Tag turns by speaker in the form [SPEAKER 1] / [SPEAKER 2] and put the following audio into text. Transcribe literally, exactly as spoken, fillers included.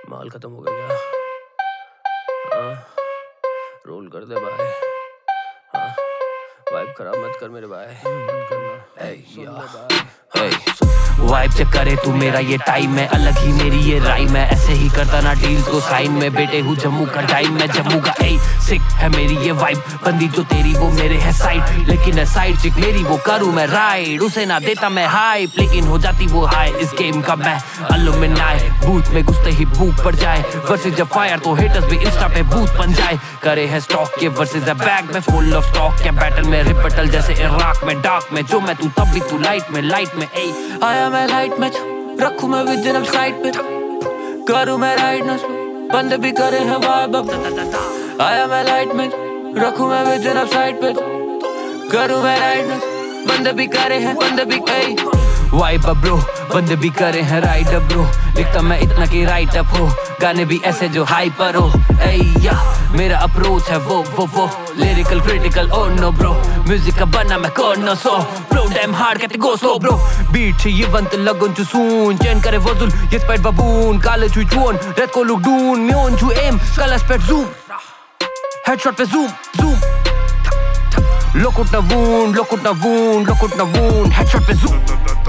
[SPEAKER 1] माल खत्म हो गया क्या? हाँ, रोल कर दे भाई। हाँ, वाइब खराब मत कर मेरे भाई, मत करना। hey, सुन ले भाई।
[SPEAKER 2] वाइब चेक करे तू मेरा ये टाइम है, अलग ही मेरी ये राइम है। ऐसे ही करता ना डील्स को साइन में, बेटे हूँ जम्मू का टाइम में जम्मू का। ए सिक है मेरी ये वाइब, बंदी जो तेरी वो मेरे है साइड, लेकिन है साइड चिक मेरी वो करूँ मैं राइड। उसे ना देता मैं हाइप, लेकिन हो जाती वो हाई। इस गेम का मैं अलुमिनाई, बूथ में घुसते ही भूख पड़ जाए। वर्सेस जब फायर तो हेटर्स भी इंस्टा पे बूथ बन जाए। करे है स्टॉक के वर्सेस है बैग में फुल ऑफ स्टॉक के बैटल में रिपटल जैसे इराक में डार्क में। जो मैं तू तब भी तू लाइट में लाइट में। ए आया मैं लाइट में, रखूं मैं विजन अब साइड पे, करूं मैं राइड न बंद भी करे है वाइब अब। आया मैं लाइट में, रखूं मैं विजन अब साइड पे, करूं मैं राइड न बंद भी करे है बंद भी कई वाइब अब ब्रो। बंद भी करे हैं राइड अब ब्रो, लिखता मैं इतना कि राइट अप हो। गाने भी ऐसे जो हाइपर हो। ए या मेरा अप्रोच है वो वो वो lyrical critical oh no bro. Music का बना मैं कौन सो ब्रो, डैम हार्ड कहते गो स्लो ब्रो। बीट ये वंत लगन चु सून चैन करे वजुल ये स्पाइट बाबून काले चु चुन रेड को लुक डून म्योन चु एम कलर स्पेट जूम हेडशॉट पे जूम जूम लोकुट ना वून लोकुट ना वून लोकुट ना वून हेडशॉट पे जूम।